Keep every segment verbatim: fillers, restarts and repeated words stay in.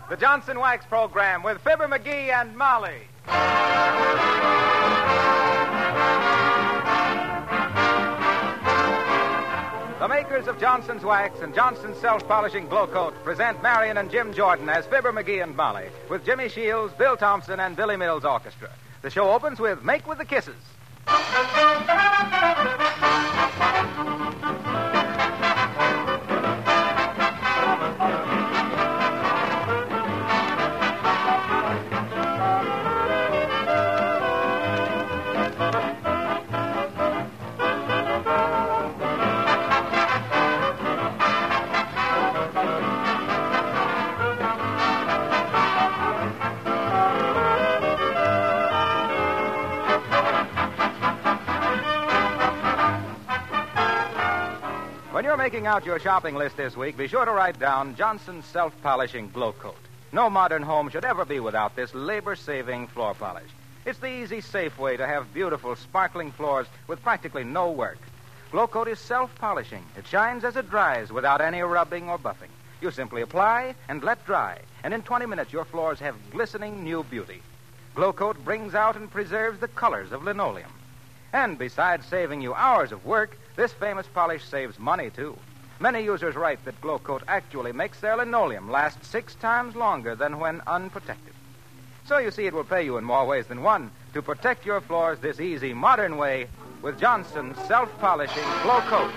The Johnson Wax Program with Fibber McGee and Molly. The makers of Johnson's Wax and Johnson's Self-Polishing Glow Coat present Marion and Jim Jordan as Fibber McGee and Molly with Jimmy Shields, Bill Thompson, and Billy Mills Orchestra. The show opens with Make with the Kisses. When you're making out your shopping list this week, be sure to write down Johnson's Self-Polishing Glow Coat. No modern home should ever be without this labor-saving floor polish. It's the easy, safe way to have beautiful, sparkling floors with practically no work. Glow Coat is self-polishing. It shines as it dries without any rubbing or buffing. You simply apply and let dry, and in twenty minutes your floors have glistening new beauty. Glow Coat brings out and preserves the colors of linoleum. And besides saving you hours of work, this famous polish saves money, too. Many users write that Glow Coat actually makes their linoleum last six times longer than when unprotected. So you see, it will pay you in more ways than one to protect your floors this easy, modern way with Johnson's Self-Polishing Glow Coat.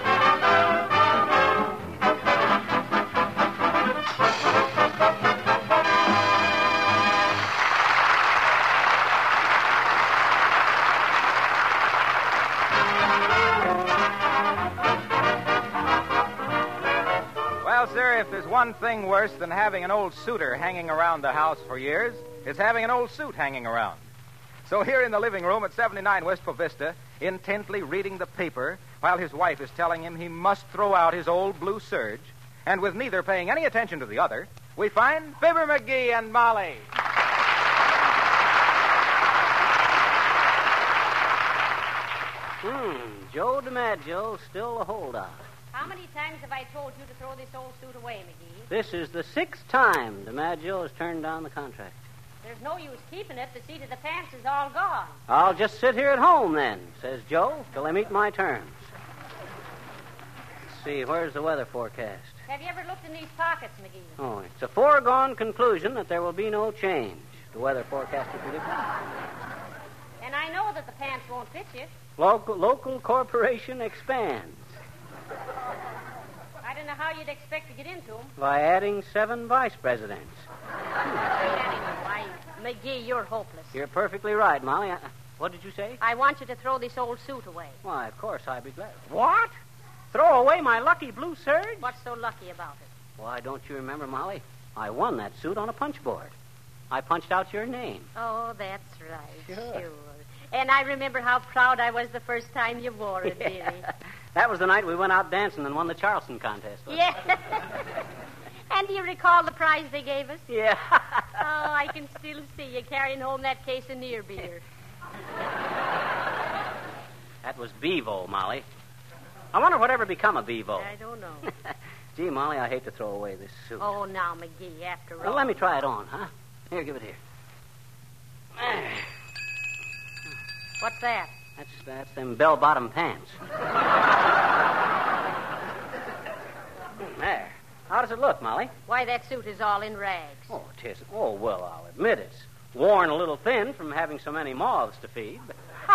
Well, sir, if there's one thing worse than having an old suitor hanging around the house for years, it's having an old suit hanging around. So here in the living room at seventy-nine Wistful Vista, intently reading the paper while his wife is telling him he must throw out his old blue serge, and with neither paying any attention to the other, we find Fibber McGee and Molly. Hmm, Joe DiMaggio, still a holdout. How many times have I told you to throw this old suit away, McGee? This is the sixth time DiMaggio has turned down the contract. There's no use keeping it. The seat of the pants is all gone. I'll just sit here at home, then, says Joe, till I meet my terms. Let's see, where's the weather forecast? Have you ever looked in these pockets, McGee? Oh, it's a foregone conclusion that there will be no change. The weather forecaster predicted. And I know that the pants won't fit you. Local, local corporation expands. I don't know how you'd expect to get into them. By adding seven vice presidents. Anyway, why, McGee, you're hopeless. You're perfectly right, Molly. I, what did you say? I want you to throw this old suit away. Why, of course, I'd be glad. What? Throw away my lucky blue serge? What's so lucky about it? Why, don't you remember, Molly? I won that suit on a punch board. I punched out your name. Oh, that's right. Sure. Sure. And I remember how proud I was the first time you wore it, Yeah. dearie. That was the night we went out dancing and won the Charleston contest. Yeah. And do you recall the prize they gave us? Yeah. Oh, I can still see you carrying home that case of near beer. That was Bevo, Molly. I wonder whatever become of Bevo. I don't know. Gee, Molly, I hate to throw away this suit. Oh, now, McGee, after all. Well, let me try it on, huh? Here, give it here. What's that? That's, that's them bell-bottom pants. There. How does it look, Molly? Why, that suit is all in rags. Oh, it isn't. Oh, well, I'll admit it's worn a little thin from having so many moths to feed. But...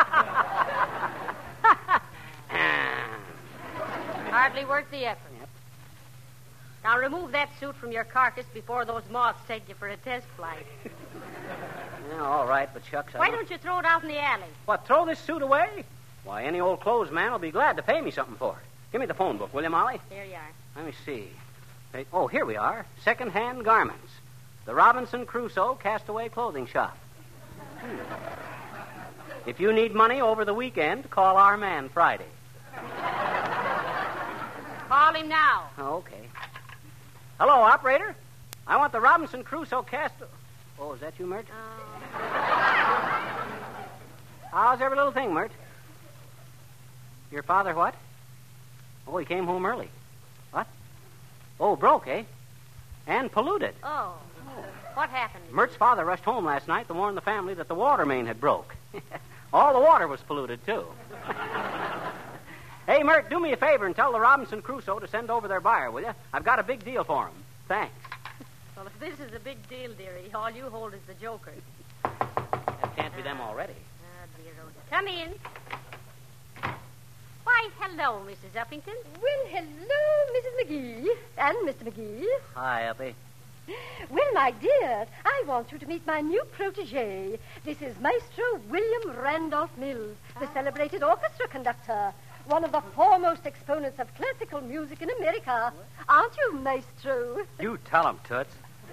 Hardly worth the effort. Yep. Now, remove that suit from your carcass before those moths take you for a test flight. Yeah, all right, but shucks, I Why don't you throw it out in the alley? What, throw this suit away? Why, any old clothes man will be glad to pay me something for it. Give me the phone book, will you, Molly? There you are. Let me see. Hey, oh, here we are. Second-hand garments. The Robinson Crusoe Castaway Clothing Shop. Hmm. If you need money over the weekend, call our man Friday. Call him now. Oh, okay. Hello, operator. I want the Robinson Crusoe Castaway... Oh, is that you, Mert? Uh... How's every little thing, Mert? Your father what? Oh, he came home early. What? Oh, broke, eh? And polluted. Oh. What happened? Mert's father rushed home last night to warn the family that the water main had broke. All the water was polluted, too. Hey, Mert, do me a favor and tell the Robinson Crusoe to send over their buyer, will you? I've got a big deal for him. Thanks. Well, if this is a big deal, dearie, all you hold is the joker. That can't be them already. Ah, dear, oh, dear. Come in. Why, hello, Missus Uppington. Well, hello, Missus McGee. And Mister McGee. Hi, Uppy. Well, my dears, I want you to meet my new protege. This is Maestro William Randolph Mills, the celebrated orchestra conductor. One of the foremost exponents of classical music in America. Aren't you, Maestro? You tell him, Toots.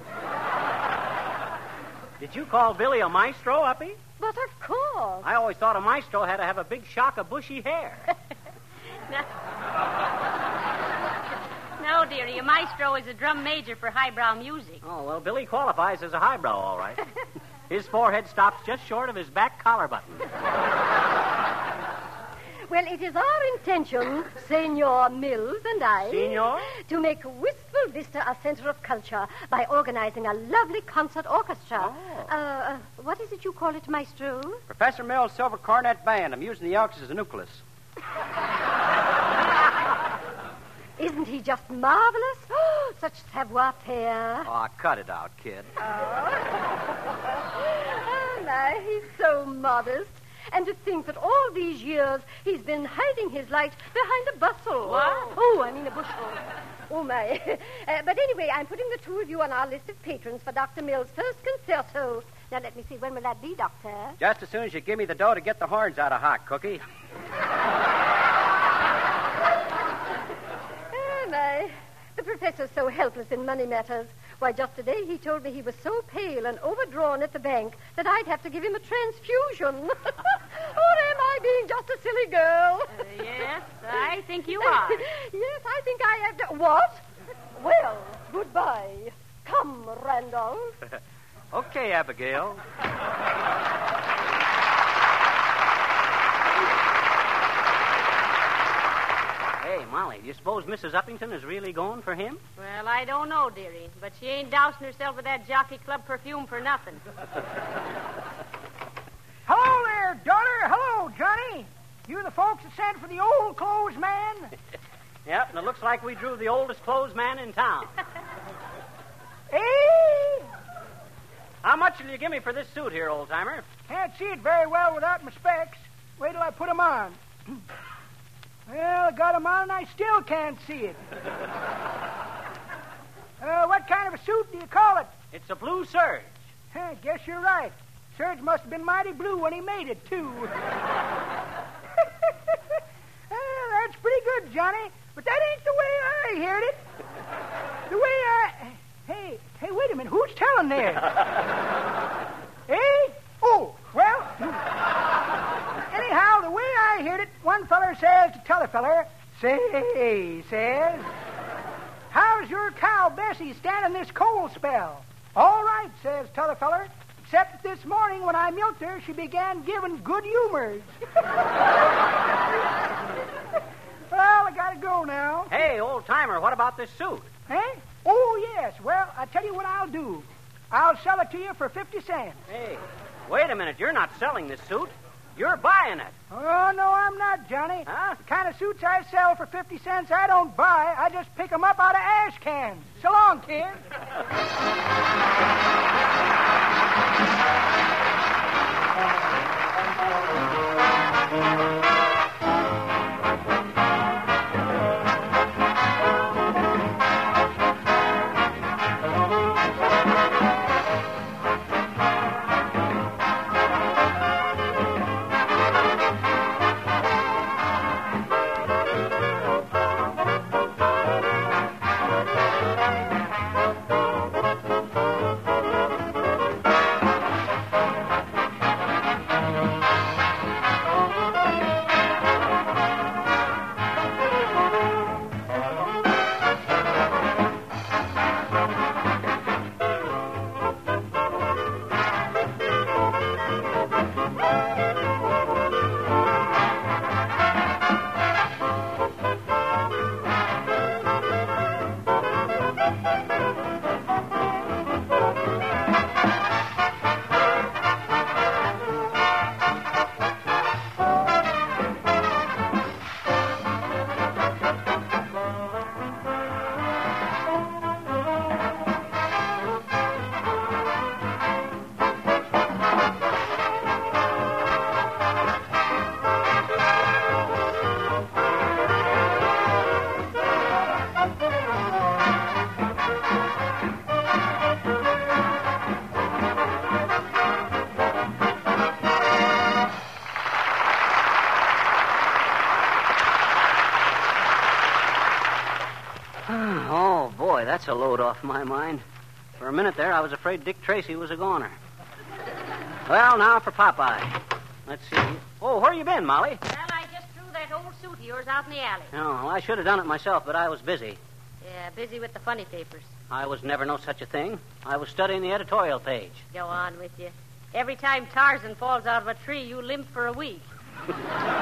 Did you call Billy a maestro, Uppy? But of course. I always thought a maestro had to have a big shock of bushy hair. No. No, dearie, a maestro is a drum major for highbrow music. Oh, well, Billy qualifies as a highbrow, all right. His forehead stops just short of his back collar button. Well, it is our intention, Senor Mills and I, Senor? to make Wistful Vista a center of culture by organizing a lovely concert orchestra. Oh. Uh, uh, what is it you call it, Maestro? Professor Mills' Silver Cornet Band. I'm using the youngsters as a nucleus. Isn't he just marvelous? Oh, such savoir-faire. Oh, cut it out, kid. Oh, my, he's so modest. And to think that all these years he's been hiding his light behind a bustle. What? Oh, I mean a bushel. Oh, my. Uh, but anyway, I'm putting the two of you on our list of patrons for Doctor Mills' first concerto. Now, let me see. When will that be, Doctor? Just as soon as you give me the dough to get the horns out of Hock, Cookie. Oh, my. The professor's so helpless in money matters. Why, just today he told me he was so pale and overdrawn at the bank that I'd have to give him a transfusion. Or am I being just a silly girl? Uh, yes, I think you are. Yes, I think I have to... What? Well, goodbye. Come, Randolph. Okay, Abigail. Hey, Molly, do you suppose Missus Uppington is really going for him? Well, I don't know, dearie, but she ain't dousing herself with that Jockey Club perfume for nothing. Hello there, daughter. Hello, Johnny. You the folks that sent for the old clothes man? Yep, and it looks like we drew the oldest clothes man in town. Hey! How much will you give me for this suit here, old-timer? Can't see it very well without my specs. Wait till I put 'em on. Well, I got 'em on and I still can't see it. Uh, what kind of a suit do you call it? It's a blue serge. Huh, guess you're right. Serge must have been mighty blue when he made it, too. Uh, that's pretty good, Johnny. But that ain't the way I heard it. The way I... Hey, hey, wait a minute. Who's telling there? Hey? Oh, well... Anyhow, the way I heard it, one feller says to t'other feller, say, says, how's your cow Bessie standing this cold spell? All right, says t'other feller, except that this morning when I milked her, she began giving good humors. Well, I gotta go now. Hey, old-timer, what about this suit? Eh? Oh, yes. Well, I tell you what I'll do. I'll sell it to you for fifty cents. Hey, wait a minute. You're not selling this suit. You're buying it. Oh, no, I'm not, Johnny. Huh? The kind of suits I sell for fifty cents, I don't buy. I just pick 'em up out of ash cans. So long, kid. that's a load off my mind. For a minute there, I was afraid Dick Tracy was a goner. Well, now for Popeye. Let's see. Oh, where you been, Molly? Well, I just threw that old suit of yours out in the alley. Oh, well, I should have done it myself, but I was busy. Yeah, busy with the funny papers. I was never no such a thing. I was studying the editorial page. Go on with you. Every time Tarzan falls out of a tree, you limp for a week. Well,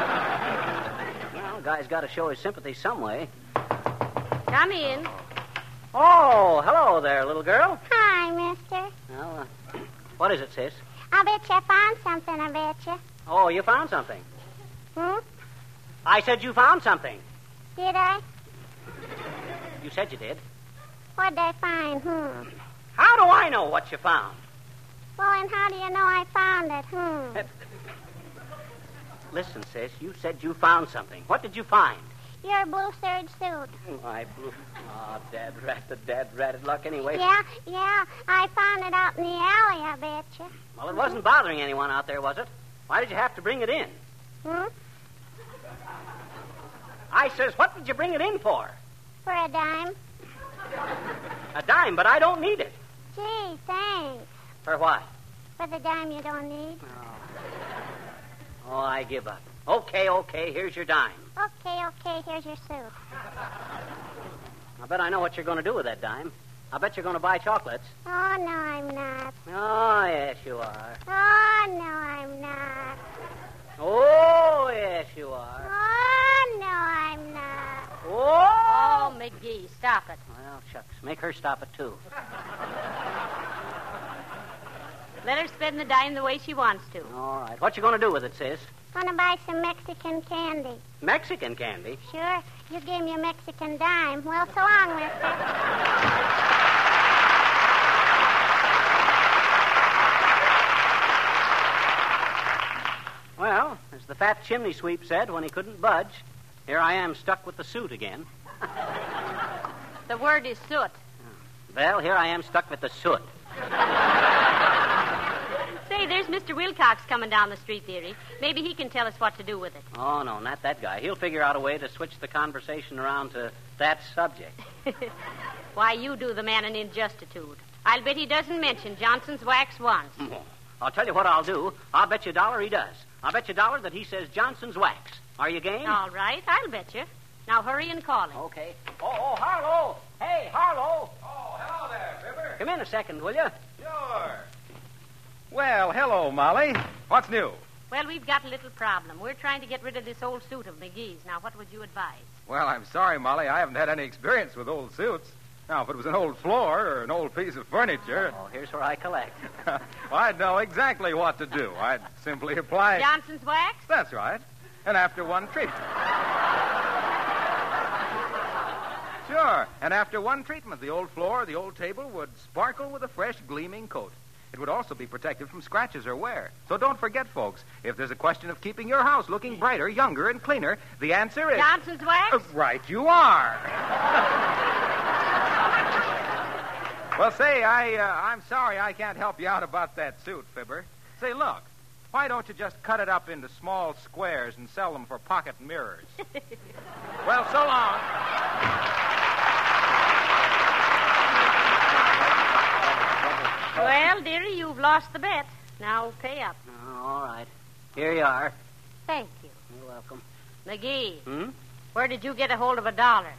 a guy's got to show his sympathy some way. Come in. Oh, hello there, little girl. Hi, mister. Well, uh, what is it, sis? I bet you I found something, I bet you. Oh, you found something. Hmm? I said you found something. Did I? You said you did. What'd I find? Hmm. How do I know what you found? Well, and how do you know I found it? Hmm. Uh, Listen, sis, you said you found something. What did you find? Your blue serge suit. My blue... Oh, dad rat, the dad ratted luck anyway. Yeah, yeah. I found it out in the alley, I bet you. Well, it wasn't bothering anyone out there, was it? Why did you have to bring it in? Hmm? I says, what did you bring it in for? For a dime. A dime, but I don't need it. Gee, thanks. For what? For the dime you don't need. Oh, I give up. Okay, okay, here's your dime. Okay, okay, here's your suit. I bet I know what you're going to do with that dime. I bet you're going to buy chocolates. Oh, no, I'm not. Oh, yes, you are. Oh, no, I'm not. Oh, yes, you are. Oh, no, I'm not. Oh! Oh, McGee, stop it. Well, shucks, make her stop it, too. Let her spend the dime the way she wants to. All right. What you going to do with it, sis? Gonna buy some Mexican candy. Mexican candy? Sure. You gave me a Mexican dime. Well, so long, mister. Well, as the fat chimney sweep said when he couldn't budge, here I am stuck with the suit again. The word is soot. Well, here I am stuck with the soot. Say, there's Mister Wilcox coming down the street, dearie. Maybe he can tell us what to do with it. Oh, no, not that guy. He'll figure out a way to switch the conversation around to that subject. Why, you do the man an injustitude. I'll bet he doesn't mention Johnson's wax once. Oh, I'll tell you what I'll do. I'll bet you a dollar he does. I'll bet you a dollar that he says Johnson's wax. Are you game? All right, I'll bet you. Now hurry and call him. Okay. Oh, oh, Harlow. Hey, Harlow. Oh, hello there, Fibber. Come in a second, will you? Sure. Well, hello, Molly. What's new? Well, we've got a little problem. We're trying to get rid of this old suit of McGee's. Now, what would you advise? Well, I'm sorry, Molly. I haven't had any experience with old suits. Now, if it was an old floor or an old piece of furniture... Oh, here's where I collect. well, I'd know exactly what to do. I'd simply apply... Johnson's wax? That's right. And after one treatment. Sure. And after one treatment, the old floor or the old table would sparkle with a fresh, gleaming coat. It would also be protected from scratches or wear. So don't forget, folks, if there's a question of keeping your house looking brighter, younger, and cleaner, the answer is... Johnson's wax? Uh, right you are. Well, say, I, uh, I'm sorry I can't help you out about that suit, Fibber. Say, look, why don't you just cut it up into small squares and sell them for pocket mirrors? Well, so long. Well, dearie, you've lost the bet. Now pay up. Oh, all right. Here you are. Thank you. You're welcome. McGee, Hmm? where did you get a hold of a dollar?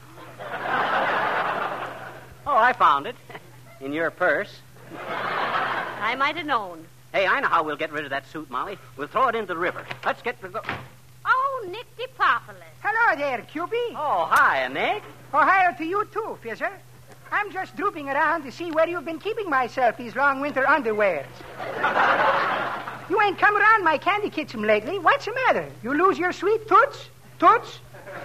Oh, I found it. In your purse. I might have known. Hey, I know how we'll get rid of that suit, Molly. We'll throw it into the river. Let's get... Oh, Nick DePopulis. Hello there, Cupie. Oh, hi, Nick. Oh, hi to you, too, Fizzer. I'm just drooping around to see where you've been keeping myself these long winter underwears. You ain't come around my candy kitchen lately. What's the matter? You lose your sweet toots? Toots?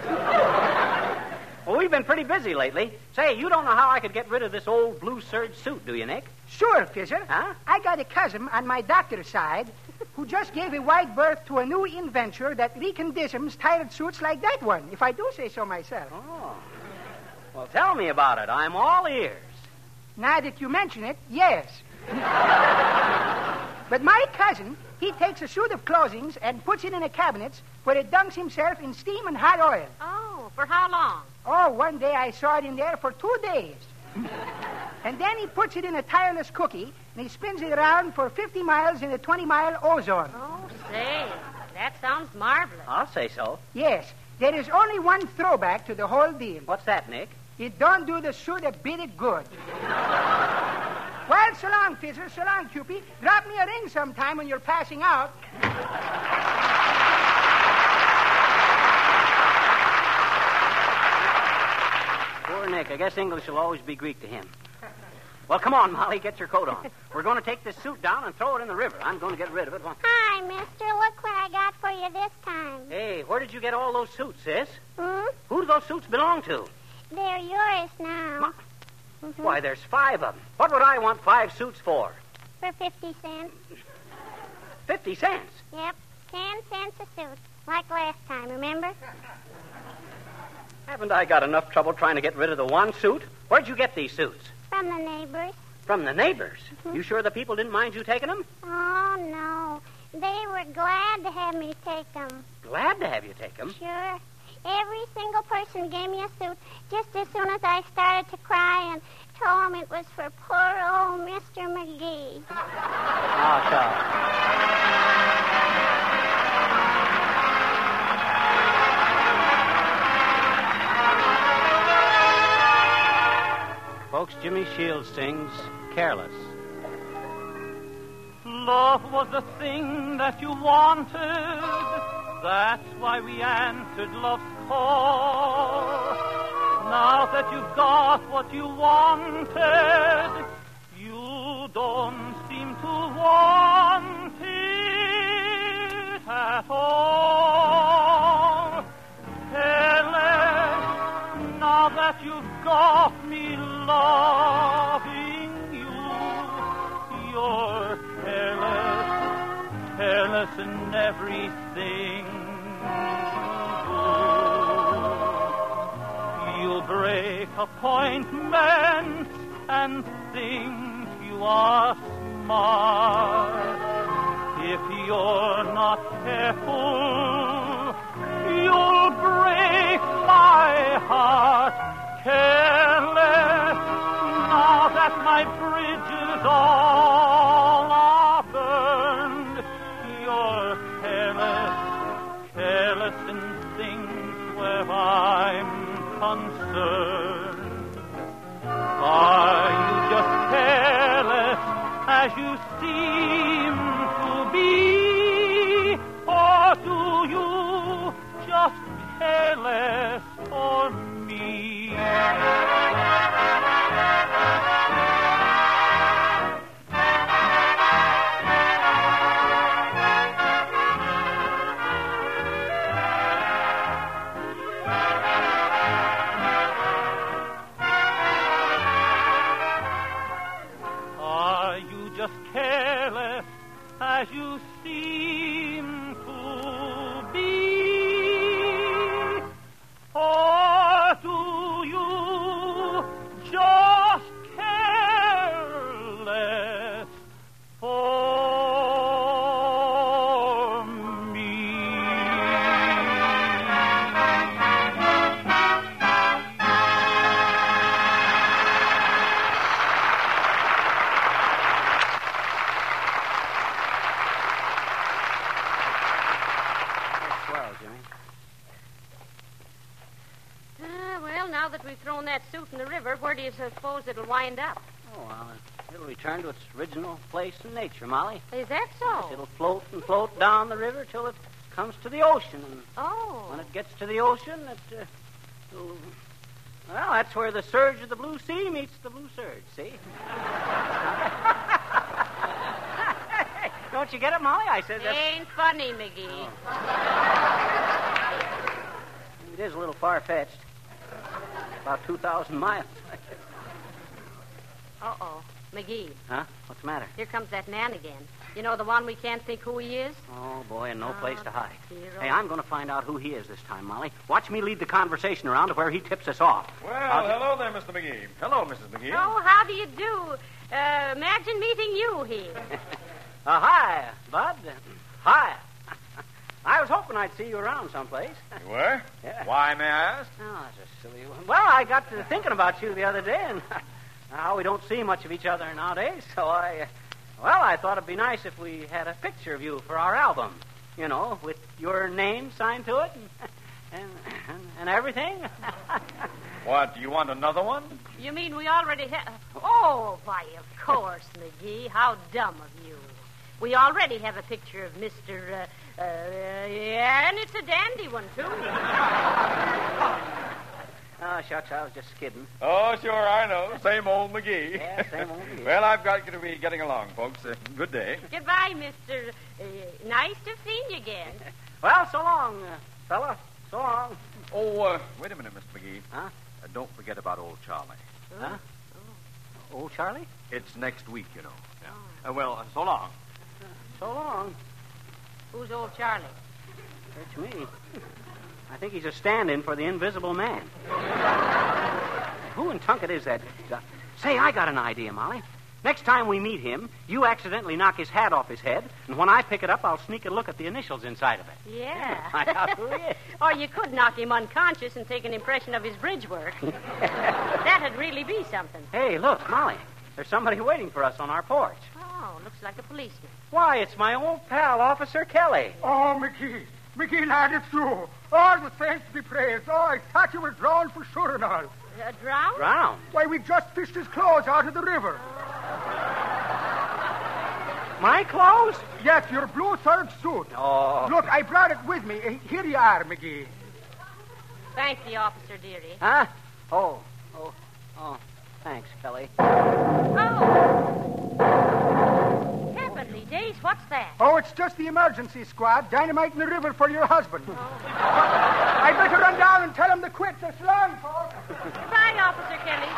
Well, we've been pretty busy lately. Say, you don't know how I could get rid of this old blue serge suit, do you, Nick? Sure, Fizzer. Huh? I got a cousin on my doctor's side who just gave a wide berth to a new inventor that reconditions tired suits like that one, if I do say so myself. Oh. Well, tell me about it. I'm all ears. Now that you mention it, yes. But my cousin, he takes a suit of clothing and puts it in a cabinet where it dunks himself in steam and hot oil. Oh, for how long? Oh, one day I saw it in there for two days. And then he puts it in a tireless cookie, and he spins it around for fifty miles in a twenty-mile ozone. Oh, say, that sounds marvelous. I'll say so. Yes, there is only one throwback to the whole deal. What's that, Nick? It don't do the suit a bit of good. Well, so long, Fizzer. So long, Cupid. Drop me a ring sometime when you're passing out. Poor Nick. I guess English will always be Greek to him. Well, come on, Molly. Get your coat on. We're going to take this suit down and throw it in the river. I'm going to get rid of it. Hi, mister. Look what I got for you this time. Hey, where did you get all those suits, sis? Hmm? Who do those suits belong to? They're yours now. Mm-hmm. Why, there's five of them. What would I want five suits for? For fifty cents. Fifty cents? Yep. Ten cents a suit. Like last time, remember? Haven't I got enough trouble trying to get rid of the one suit? Where'd you get these suits? From the neighbors. From the neighbors? Mm-hmm. You sure the people didn't mind you taking them? Oh, no. They were glad to have me take them. Glad to have you take them? Sure. Every single person gave me a suit just as soon as I started to cry and told them it was for poor old Mister McGee. Oh, so. Folks, Jimmy Shields sings Careless. Love was the thing that you wanted. That's why we answered love's call. Now that you've got what you wanted, you don't seem to want it at all. Careless, now that you've got me loving you, you're careless, careless in everything. You'll break appointments and think you are smart. If you're not careful, you'll break my heart. Careless, now that my bridges all are burned, you're careless, careless in things where I'm concerned. Are you just careless as you seem to be? Or do you just careless for me? Careless as you seem to be, or do you just careless for me? Now that we've thrown that suit in the river, where do you suppose it'll wind up? Oh, well, it'll return to its original place in nature, Molly. Is that so? It'll float and float down the river till it comes to the ocean. And oh. when it gets to the ocean, it, uh, it'll... Well, that's where the surge of the blue sea meets the blue surge, see? Don't you get it, Molly? I said that. Ain't funny, McGee. Oh. It is a little far-fetched. About two thousand miles. Uh-oh. McGee. Huh? What's the matter? Here comes that man again. You know, the one we can't think who he is? Oh, boy, and no oh, place to hide. Dear Hey, I'm going to find out who he is this time, Molly. Watch me lead the conversation around to where he tips us off. Well, I'll hello there, Mister McGee. Hello, Missus McGee. Oh, how do you do? Uh, imagine meeting you here. uh, hi, Bud. Hi. I was hoping I'd see you around someplace. You were? Yeah. Why, may I ask? Oh, that's a silly one. Well, I got to thinking about you the other day, and Now, we don't see much of each other nowadays, so I, uh, well, I thought it'd be nice if we had a picture of you for our album. You know, with your name signed to it and, and, and everything. What, do you want another one? You mean we already have... Oh, why, of course, McGee. How dumb of you. We already have a picture of Mister Uh, uh, yeah, and it's a dandy one, too. Oh, shucks, I was just kidding. Oh, sure, I know. Same old McGee. Yeah, same old McGee. Well, I've got to be getting along, folks. Uh, good day. Goodbye, Mister Uh, nice to have seen you again. Well, so long, uh, fella. So long. Oh, uh, wait a minute, Mister McGee. Huh? Uh, don't forget about old Charlie. Huh? Oh. Old Charlie? It's next week, you know. Yeah. Uh, well, uh, so long. So long. Who's old Charlie? Search me. I think he's a stand-in for the Invisible Man. Who in Tunket is that? Uh, say, I got an idea, Molly. Next time we meet him, you accidentally knock his hat off his head, and when I pick it up, I'll sneak a look at the initials inside of it. Yeah. Find out who he is. Or you could knock him unconscious and take an impression of his bridge work. That'd really be something. Hey, look, Molly. There's somebody waiting for us on our porch. Oh, looks like a policeman. Why, it's my old pal, Officer Kelly. Oh, McGee. McGee, lad, it's you. Oh, the saints be praised. Oh, I thought you were drowned for sure and all. Uh, drowned? Drowned? Why, we just fished his clothes out of the river. My clothes? Yes, your blue serge suit. Oh. Look, I brought it with me. Uh, Here you are, McGee. Thank you, Officer Deary. Huh? Oh, oh, oh. Thanks, Kelly. Oh. Heavenly days, what's that? Oh, it's just the emergency squad. Dynamite in the river for your husband. Oh. I'd better run down and tell him to quit. So long, folks. Goodbye, Officer Kelly.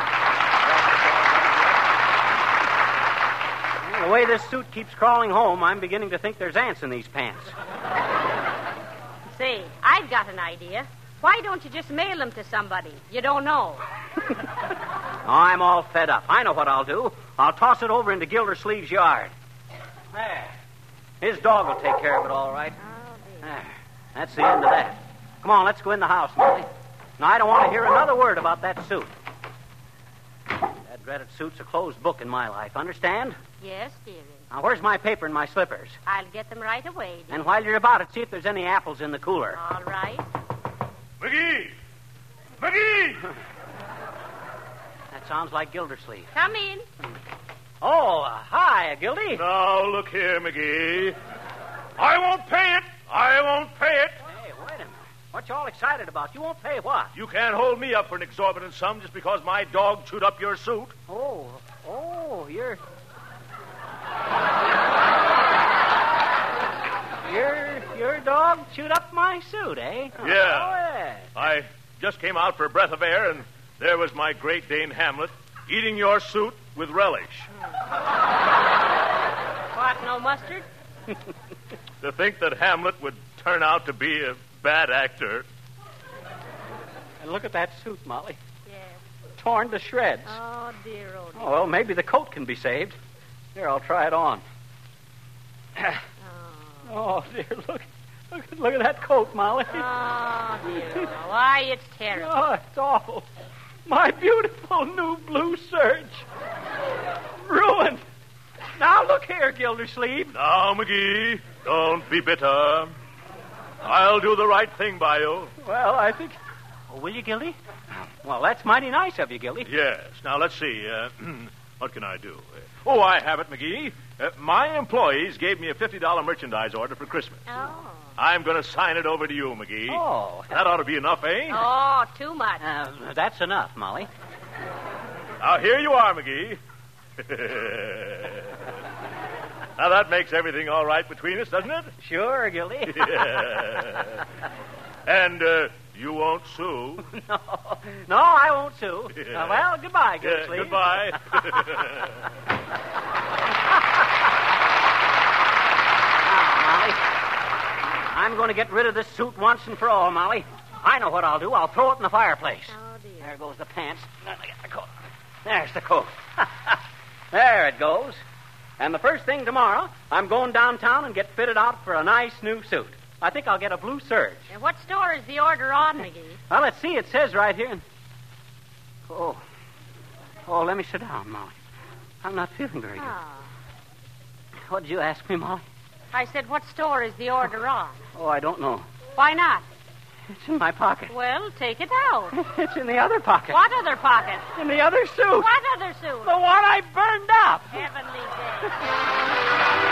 The way this suit keeps crawling home, I'm beginning to think there's ants in these pants. Say, I've got an idea. Why don't you just mail them to somebody you don't know? I'm all fed up. I know what I'll do. I'll toss it over into Gildersleeve's yard. There. His dog will take care of it all right. Oh, There. That's the end of that. Come on, let's go in the house, Molly. Now, I don't want to hear another word about that suit. That dreaded suit's a closed book in my life, understand? Yes, dearie. Now, where's my paper and my slippers? I'll get them right away, dear. And while you're about it, see if there's any apples in the cooler. All right. McGee! McGee! That sounds like Gildersleeve. Come in. Oh, uh, hi, Gildy. Now, look here, McGee. I won't pay it. I won't pay it. Hey, wait a minute. What you all excited about? You won't pay what? You can't hold me up for an exorbitant sum just because my dog chewed up your suit. Oh, oh, you're... your, your dog chewed up my suit, eh? Yeah. Oh, yeah. I just came out for a breath of air, and there was my Great Dane Hamlet eating your suit with relish. What, no mustard? To think that Hamlet would turn out to be a bad actor. And look at that suit, Molly. Yes. Torn to shreds. Oh, dear, oh, dear. Oh, well, maybe the coat can be saved. Here, I'll try it on. Oh, Oh, dear, look. Look, look at that coat, Molly. oh dear. Why, it's terrible. Oh, it's awful. My beautiful new blue serge. Ruined. Now, look here, Gildersleeve. Now, McGee, don't be bitter. I'll do the right thing by you. Well, I think... Oh, will you, Gildy? Well, that's mighty nice of you, Gildy. Yes. Now, let's see. Uh, what can I do? Oh, I have it, McGee. Uh, my employees gave me a fifty dollars merchandise order for Christmas. Oh. I'm going to sign it over to you, McGee. Oh. That ought to be enough, eh? Oh, too much. Uh, that's enough, Molly. Now, here you are, McGee. Now, that makes everything all right between us, doesn't it? Sure, Gildy. Yeah. And uh, you won't sue. No, no, I won't sue. Yeah. Uh, well, goodbye, Yeah, Gildersleeve. goodbye. Molly, I'm going to get rid of this suit once and for all, Molly. I know what I'll do. I'll throw it in the fireplace. Oh, dear. There goes the pants. Let me get the coat. There's the coat. There it goes. And the first thing tomorrow, I'm going downtown and get fitted out for a nice new suit. I think I'll get a blue serge. And what store is the order on, McGee? Well, let's see. It says right here. Oh. Oh, let me sit down, Molly. I'm not feeling very good. Oh. What did you ask me, Molly? I said, what store is the order on? Oh, I don't know. Why not? It's in my pocket. Well, take it out. It's in the other pocket. What other pocket? In the other suit. What other suit? The one I burned up. Heavenly day.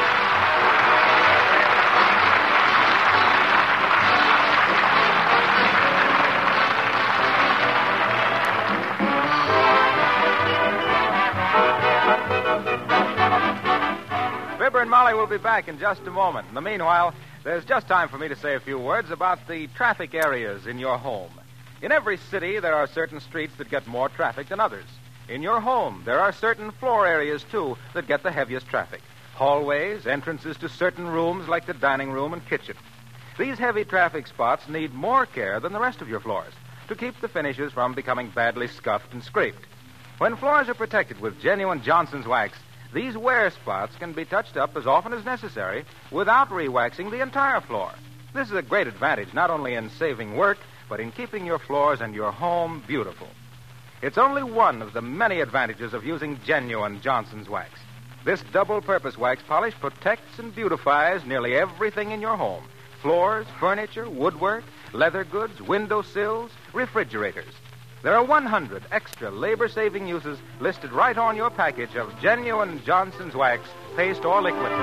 Fibber and Molly will be back in just a moment. In the meanwhile, there's just time for me to say a few words about the traffic areas in your home. In every city, there are certain streets that get more traffic than others. In your home, there are certain floor areas, too, that get the heaviest traffic. Hallways, entrances to certain rooms like the dining room and kitchen. These heavy traffic spots need more care than the rest of your floors to keep the finishes from becoming badly scuffed and scraped. When floors are protected with genuine Johnson's wax, these wear spots can be touched up as often as necessary without re-waxing the entire floor. This is a great advantage not only in saving work, but in keeping your floors and your home beautiful. It's only one of the many advantages of using genuine Johnson's wax. This double-purpose wax polish protects and beautifies nearly everything in your home. Floors, furniture, woodwork, leather goods, window sills, refrigerators. There are one hundred extra labor-saving uses listed right on your package of genuine Johnson's wax, paste or liquid.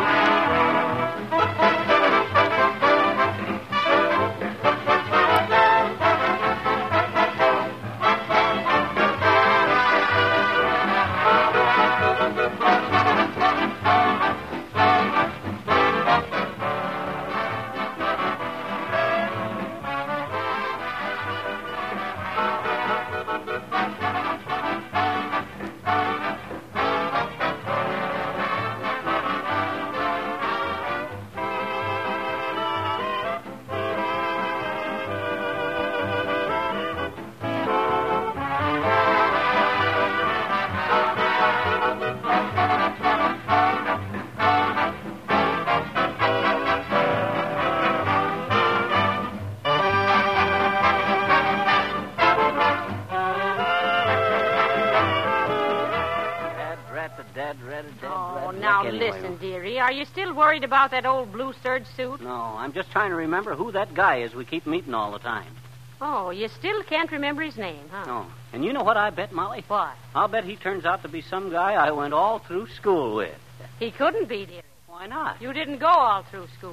Oh, now anyway. listen, dearie. Are you still worried about that old blue serge suit? No, I'm just trying to remember who that guy is we keep meeting all the time. Oh, you still can't remember his name, huh? No. And you know what I bet, Molly? What? I'll bet he turns out to be some guy I went all through school with. He couldn't be, dearie. Why not? You didn't go all through school.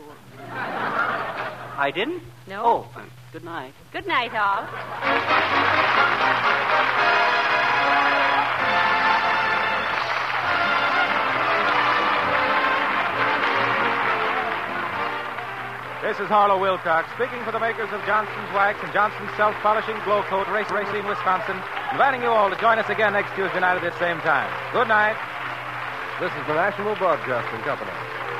I didn't? No. Oh, uh, good night. Good night, all. This is Harlow Wilcox, speaking for the makers of Johnson's Wax and Johnson's Self-Polishing Glow Coat, Race Racine, Wisconsin, inviting you all to join us again next Tuesday night at this same time. Good night. This is the National Broadcasting Company.